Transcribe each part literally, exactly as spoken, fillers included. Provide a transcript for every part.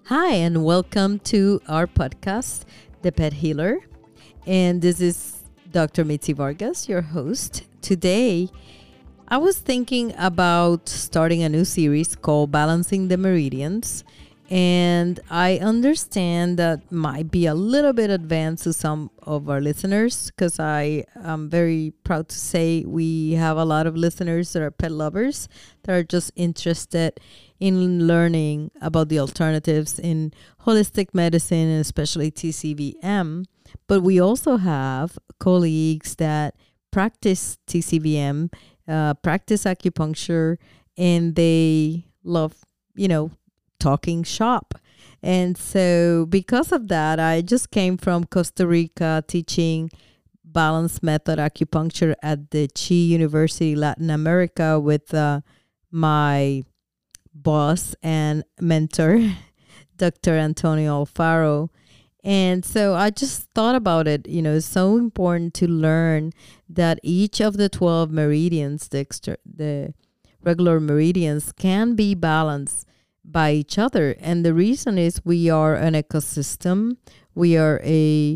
Hi, and welcome to our podcast, The Pet Healer. And this is Doctor Mitzi Vargas, your host. Today, I was thinking about starting a new series called Balancing the Meridians. And I understand that might be a little bit advanced to some of our listeners because I am very proud to say we have a lot of listeners that are pet lovers that are just interested in learning about the alternatives in holistic medicine and especially T C V M. But we also have colleagues that practice T C V M, uh, practice acupuncture, and they love, you know, talking shop. And so because of that, I just came from Costa Rica teaching balanced method acupuncture at the Chi University Latin America with uh, my boss and mentor, Doctor Antonio Alfaro. And so I just thought about it. You know, it's so important to learn that each of the twelve meridians, the, extra, the regular meridians, can be balanced by each other. And the reason is we are an ecosystem. We are a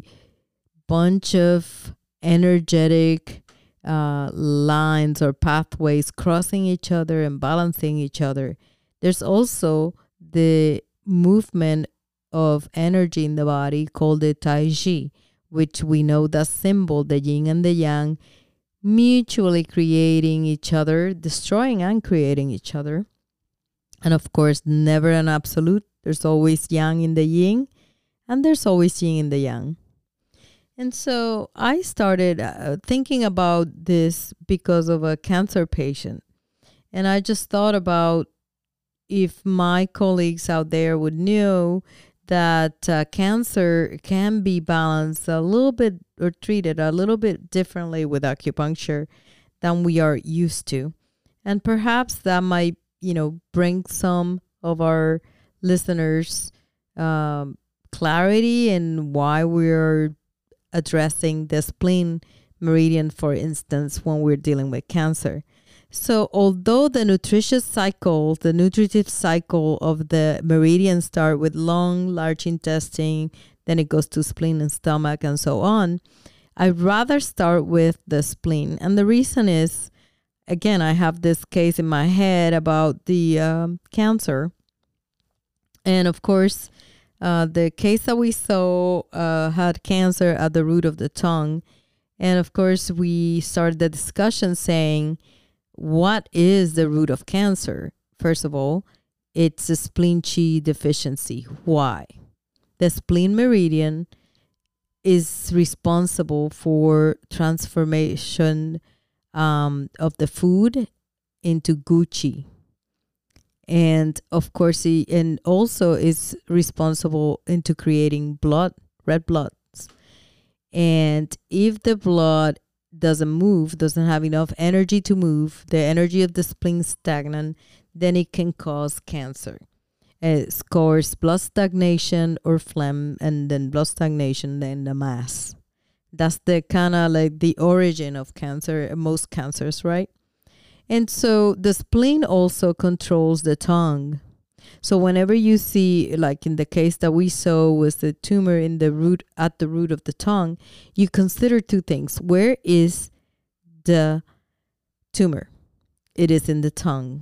bunch of energetic uh, lines or pathways crossing each other and balancing each other. There's also the movement of energy in the body called the Tai Chi, which we know the symbol, the yin and the yang, mutually creating each other, destroying and creating each other. And of course, never an absolute. There's always yang in the yin, and there's always yin in the yang. And so I started uh, thinking about this because of a cancer patient. And I just thought about if my colleagues out there would know that uh, cancer can be balanced a little bit or treated a little bit differently with acupuncture than we are used to. And perhaps that might, you know, bring some of our listeners um, clarity in why we're addressing the spleen meridian, for instance, when we're dealing with cancer. So although the nutritious cycle, the nutritive cycle of the meridian start with lung, large intestine, then it goes to spleen and stomach and so on, I'd rather start with the spleen. And the reason is, again, I have this case in my head about the um, cancer. And of course, uh, the case that we saw uh, had cancer at the root of the tongue. And of course, we started the discussion saying, what is the root of cancer? First of all, it's a spleen qi deficiency. Why? The spleen meridian is responsible for transformation um, of the food into gu qi. And of course, he and also is responsible into creating blood, red bloods. And if the blood doesn't move, doesn't have enough energy to move, the energy of the spleen stagnant, then it can cause cancer. It causes blood stagnation or phlegm, and then blood stagnation, then the mass. That's the kind of like the origin of cancer, most cancers, right? And so the spleen also controls the tongue. So whenever you see, like in the case that we saw was the tumor in the root, at the root of the tongue, you consider two things. Where is the tumor? It is in the tongue.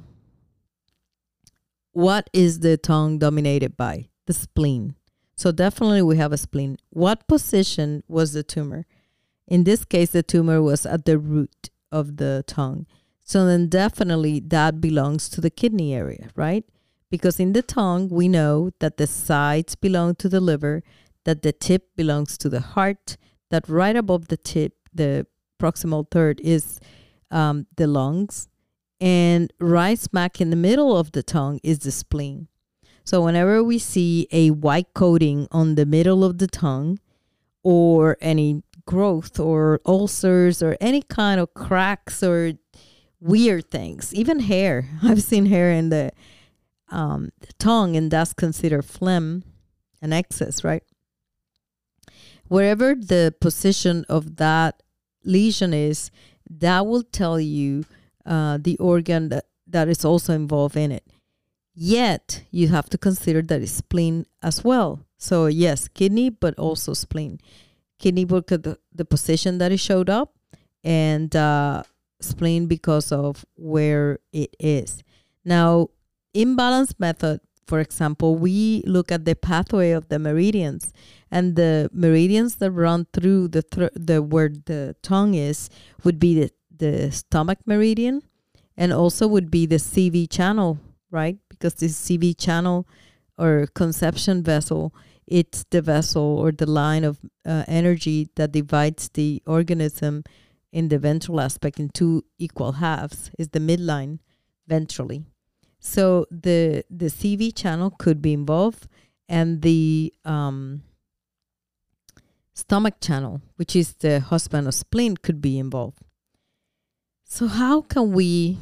What is the tongue dominated by? The spleen. So definitely we have a spleen. What position was the tumor? In this case, the tumor was at the root of the tongue. So then definitely that belongs to the kidney area, right? Because in the tongue, we know that the sides belong to the liver, that the tip belongs to the heart, that right above the tip, the proximal third, is um, the lungs, and right smack in the middle of the tongue is the spleen. So whenever we see a white coating on the middle of the tongue, or any growth or ulcers or any kind of cracks or weird things, even hair, I've seen hair in the Um, the tongue, and that's considered phlegm and excess, right? Wherever the position of that lesion is, that will tell you uh, the organ that, that is also involved in it. Yet you have to consider that it's spleen as well. So yes, kidney, but also spleen. Kidney because of the, the position that it showed up, and uh, spleen because of where it is. Now, imbalance method, for example, we look at the pathway of the meridians, and the meridians that run through the thr- the where the tongue is would be the, the stomach meridian, and also would be the C V channel, right? Because this C V channel or conception vessel, it's the vessel or the line of uh, energy that divides the organism in the ventral aspect in two equal halves, is the midline ventrally. So the the C V channel could be involved, and the um, stomach channel, which is the husband of spleen, could be involved. So how can we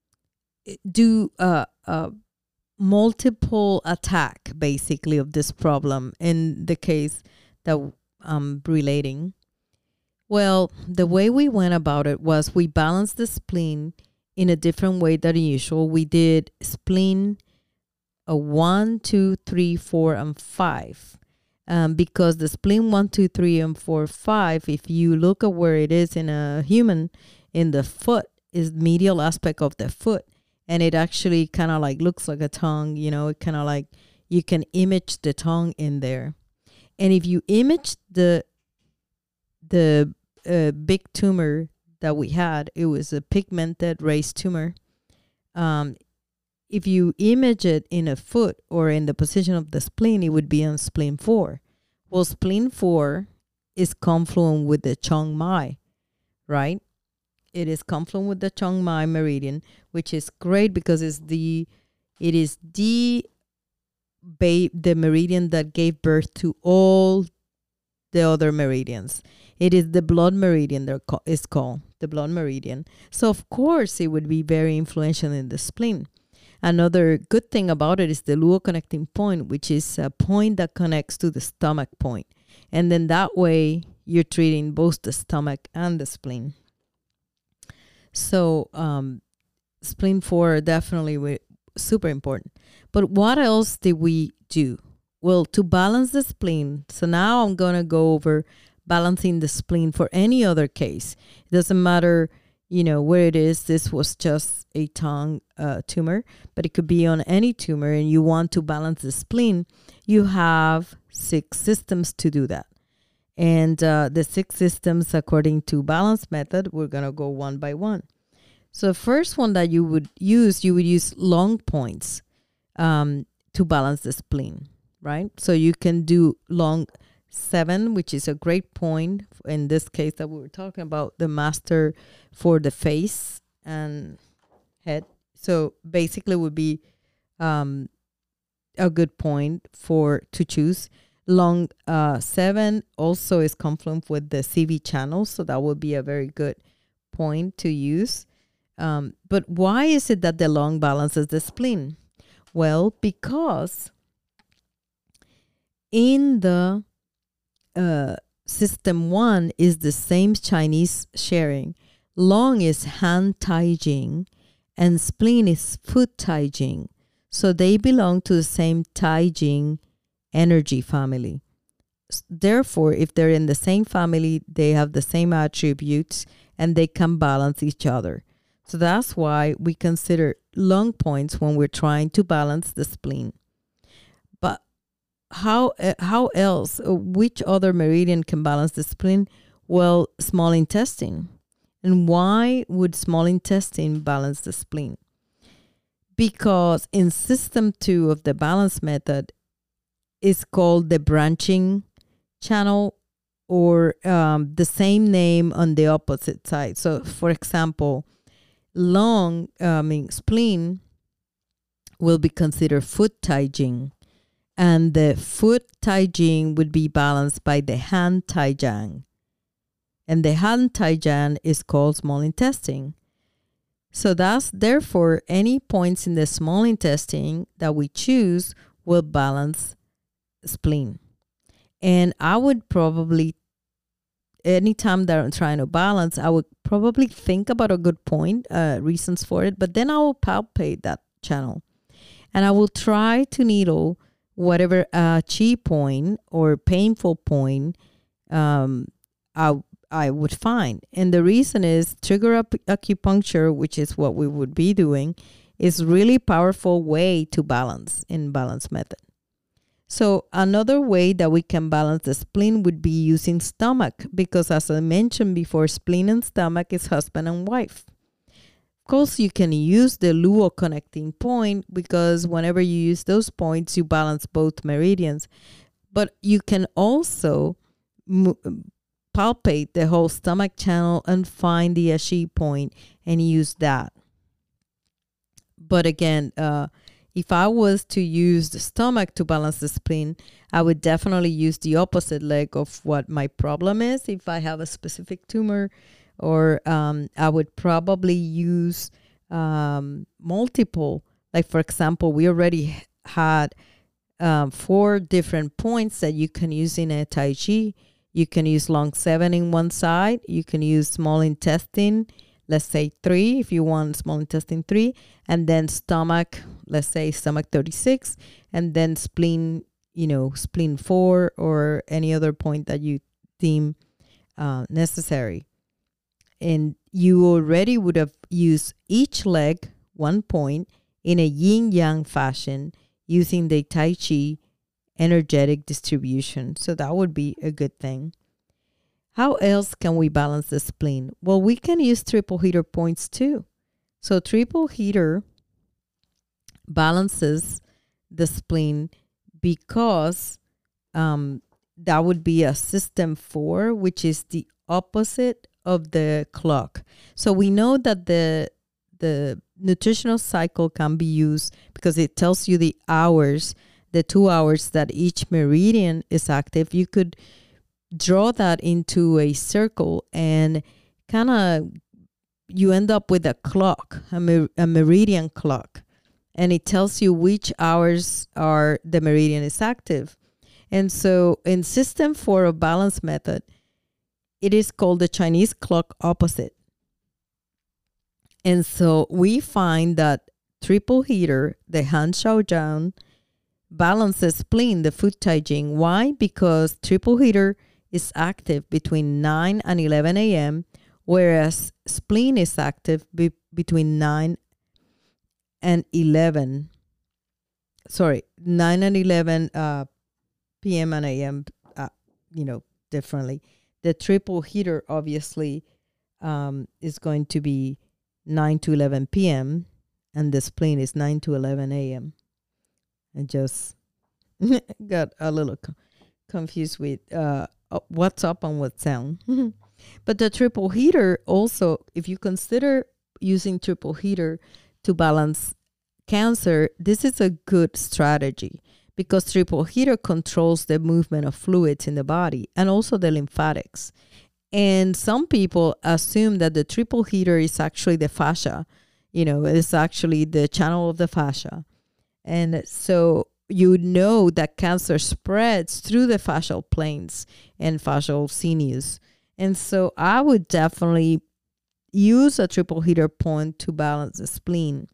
do a, a multiple attack, basically, of this problem in the case that I'm relating? Well, the way we went about it was we balanced the spleen in a different way than usual. We did spleen a one, two, three, four, and five. Um, because the spleen one, two, three, and four, five, if you look at where it is in a human, in the foot, is the medial aspect of the foot. And it actually kind of like looks like a tongue, you know, it kind of like you can image the tongue in there. And if you image the the uh, big tumor that we had, it was a pigmented raised tumor. Um, if you image it in a foot or in the position of the spleen, it would be on spleen four. Well, spleen four is confluent with the Chong Mai, right? It is confluent with the Chong Mai meridian, which is great because it's the it is the ba- the meridian that gave birth to all the other meridians. It is the blood meridian that co- is called the blood meridian. So of course it would be very influential in the spleen. Another good thing about it is the luo connecting point, which is a point that connects to the stomach point. And then that way you're treating both the stomach and the spleen. So um, spleen four definitely w- super important. But what else did we do? Well, to balance the spleen. So now I'm going to go over balancing the spleen for any other case. It doesn't matter, you know, where it is. This was just a tongue uh, tumor, but it could be on any tumor, and you want to balance the spleen. You have six systems to do that. And uh, the six systems, according to balance method, we're going to go one by one. So the first one that you would use, you would use long points um, to balance the spleen, right? So you can do long seven, which is a great point in this case that we were talking about, the master for the face and head. So basically would be um, a good point for to choose. Long uh, seven also is confluent with the C V channel, so that would be a very good point to use. Um, but why is it that the long balances the spleen? Well, because in the uh, system one is the same Chinese sharing. Long is Han Tai Jing and spleen is Foot Tai Jing. So they belong to the same Tai Jing energy family. Therefore, if they're in the same family, they have the same attributes and they can balance each other. So that's why we consider long points when we're trying to balance the spleen. But how uh, how else, uh, which other meridian can balance the spleen? Well, small intestine. And why would small intestine balance the spleen? Because in system two of the balance method, is called the branching channel, or um, the same name on the opposite side. So, for example, long, I mean, spleen will be considered Foot Tai Jing, and the Foot Tai Jing would be balanced by the Han Tai Jang, and the Han Tai Jang is called small intestine. So that's therefore any points in the small intestine that we choose will balance spleen. And I would probably, anytime that I'm trying to balance, I would probably think about a good point, uh, reasons for it, but then I will palpate that channel. and I will try to needle whatever uh, chi point or painful point um, I, I would find. And the reason is trigger acupuncture, which is what we would be doing, is really powerful way to balance in balance method. So another way that we can balance the spleen would be using stomach, because as I mentioned before, spleen and stomach is husband and wife. Of course, you can use the luo connecting point, because whenever you use those points, you balance both meridians. But you can also palpate the whole stomach channel and find the ashi point and use that. But again, uh, if I was to use the stomach to balance the spleen, I would definitely use the opposite leg of what my problem is. If I have a specific tumor, or um, I would probably use um, multiple. Like, for example, we already had um, four different points that you can use in a Tai Chi. You can use long seven in one side. You can use small intestine, let's say three, if you want small intestine three, and then stomach, let's say stomach thirty-six, and then spleen, you know, spleen four, or any other point that you deem uh, necessary. And you already would have used each leg, one point, in a yin-yang fashion using the Tai Chi energetic distribution. So that would be a good thing. How else can we balance the spleen? Well, we can use triple heater points too. So triple heater balances the spleen because um, that would be a system four, which is the opposite of the clock. So we know that the the nutritional cycle can be used because it tells you the hours, the two hours that each meridian is active. You could draw that into a circle and kind of you end up with a clock, a, mer- a meridian clock, and it tells you which hours are the meridian is active. And so in system four of balance method, it is called the Chinese clock opposite. And so we find that triple heater, the Han Shao Jian, balances spleen, the foot Tai Jing. Why? Because triple heater is active between nine and eleven a.m., whereas spleen is active be- between nine and eleven. Sorry, nine and eleven uh, p.m. and a m, uh, you know, differently. The triple heater obviously um, is going to be nine to eleven p.m. and the spleen is nine to eleven a.m. I just got a little co- confused with uh, what's up and what's down. But the triple heater also, if you consider using triple heater to balance cancer, this is a good strategy because triple heater controls the movement of fluids in the body and also the lymphatics. And some people assume that the triple heater is actually the fascia, you know, it's actually the channel of the fascia. And so you know that cancer spreads through the fascial planes and fascial sinews. And so I would definitely use a triple heater point to balance the spleen.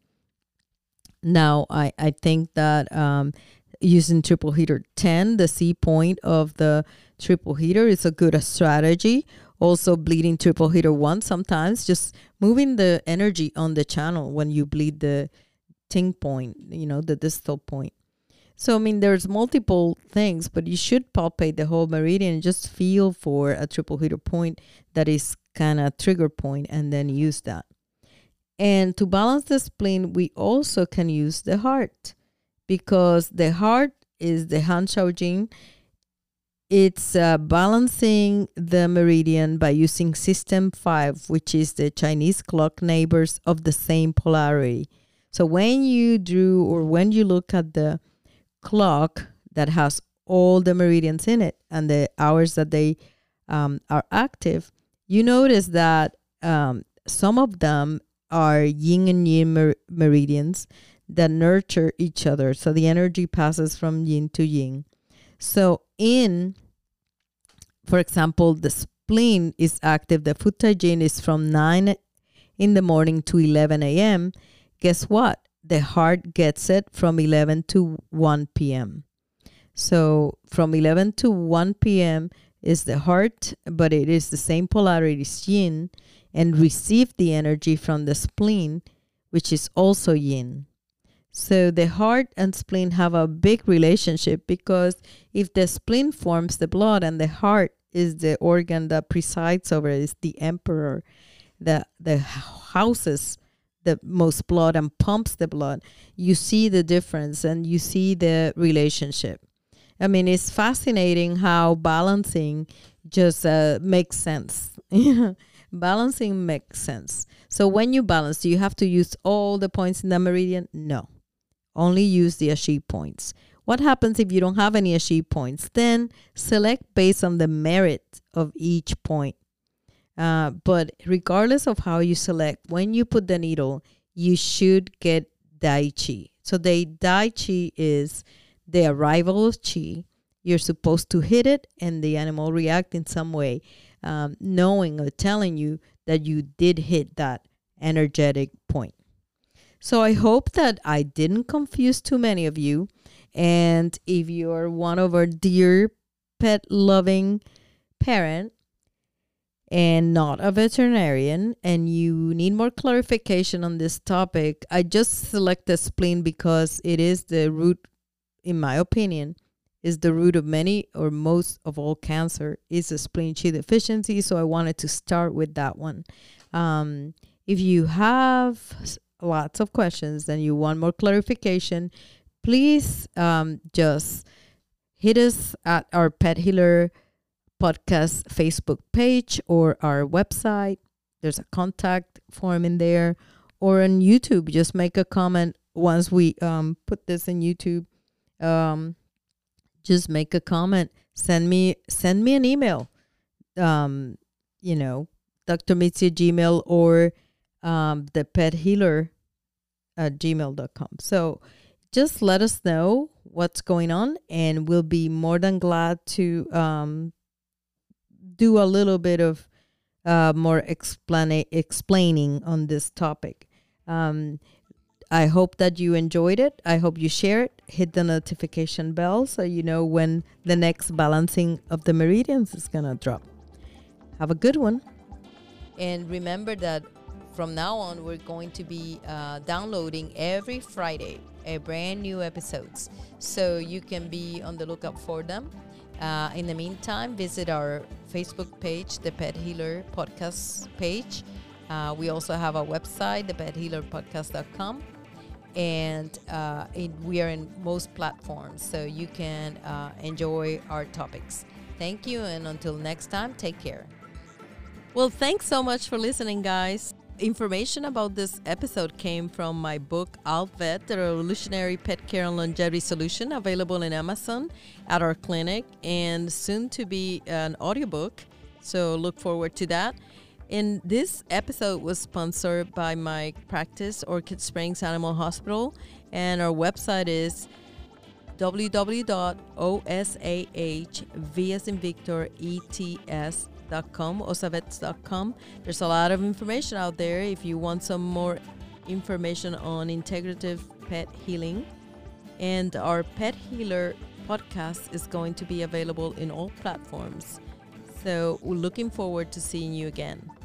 Now, I, I think that um, using triple heater ten, the C point of the triple heater, is a good strategy. Also bleeding triple heater one sometimes, just moving the energy on the channel when you bleed the ting point, you know, the distal point. So, I mean, there's multiple things, but you should palpate the whole meridian and just feel for a triple heater point that is kind of trigger point and then use that. And to balance the spleen, we also can use the heart because the heart is the Han Shao Jing. It's uh, balancing the meridian by using system five, which is the Chinese clock neighbors of the same polarity. So when you drew or when you look at the clock that has all the meridians in it and the hours that they um, are active, you notice that um, some of them are yin and yin mer- meridians that nurture each other. So the energy passes from yin to yin. So in, for example, the spleen is active. The foot Tai Jing is from nine in the morning to eleven a.m. Guess what? the heart gets it from eleven to one p.m. So from eleven to one p.m. is the heart, but it is the same polarity as yin, and receive the energy from the spleen, which is also yin. So the heart and spleen have a big relationship, because if the spleen forms the blood and the heart is the organ that presides over it, is the emperor, the the houses the most blood and pumps the blood, you see the difference and you see the relationship. I mean, it's fascinating how balancing just uh, makes sense. Balancing makes sense. So when you balance, do you have to use all the points in the meridian? No. Only use the Ashi points. What happens if you don't have any Ashi points? Then select based on the merit of each point. Uh, but regardless of how you select, when you put the needle, you should get Dai Chi. So the Dai Chi is the arrival of Chi. You're supposed to hit it and the animal react in some way, um, knowing or telling you that you did hit that energetic point. So I hope that I didn't confuse too many of you. And if you're one of our dear pet-loving parent and not a veterinarian, and you need more clarification on this topic, I just select the spleen because it is the root, in my opinion, is the root of many or most of all cancer, is a spleen qi deficiency. So I wanted to start with that one. Um, if you have lots of questions and you want more clarification, please um, just hit us at our Pet Healer Podcast Facebook page or our website. There's a contact form in there, or on YouTube. Just make a comment once we um, put this in YouTube. Um, just make a comment. Send me send me an email. Um, you know, Doctor Mitzi at Gmail or um, the Pet Healer at gmail dot com. So just let us know what's going on, and we'll be more than glad to um, do a little bit of uh, more explain- explaining on this topic. Um, I hope that you enjoyed it. I hope you share it. Hit the notification bell so you know when the next balancing of the meridians is going to drop. Have a good one. And remember that from now on, we're going to be uh, downloading every Friday a brand new episodes. So you can be on the lookout for them. Uh, in the meantime, visit our Facebook page, the Pet Healer Podcast page. Uh, we also have a website, the pet healer podcast dot com. And uh, it, we are in most platforms, so you can uh, enjoy our topics. Thank you, and until next time, take care. Well, thanks so much for listening, guys. Information about this episode came from my book, AlpVet, the Revolutionary Pet Care and Longevity Solution, available in Amazon, at our clinic, and soon to be an audiobook. So look forward to that. And this episode was sponsored by my practice, Orchid Springs Animal Hospital, and our website is w w w dot osah v as in Victor ets dot com, osavets dot com. There's a lot of information out there if you want some more information on integrative pet healing. And our Pet Healer podcast is going to be available in all platforms. So we're looking forward to seeing you again.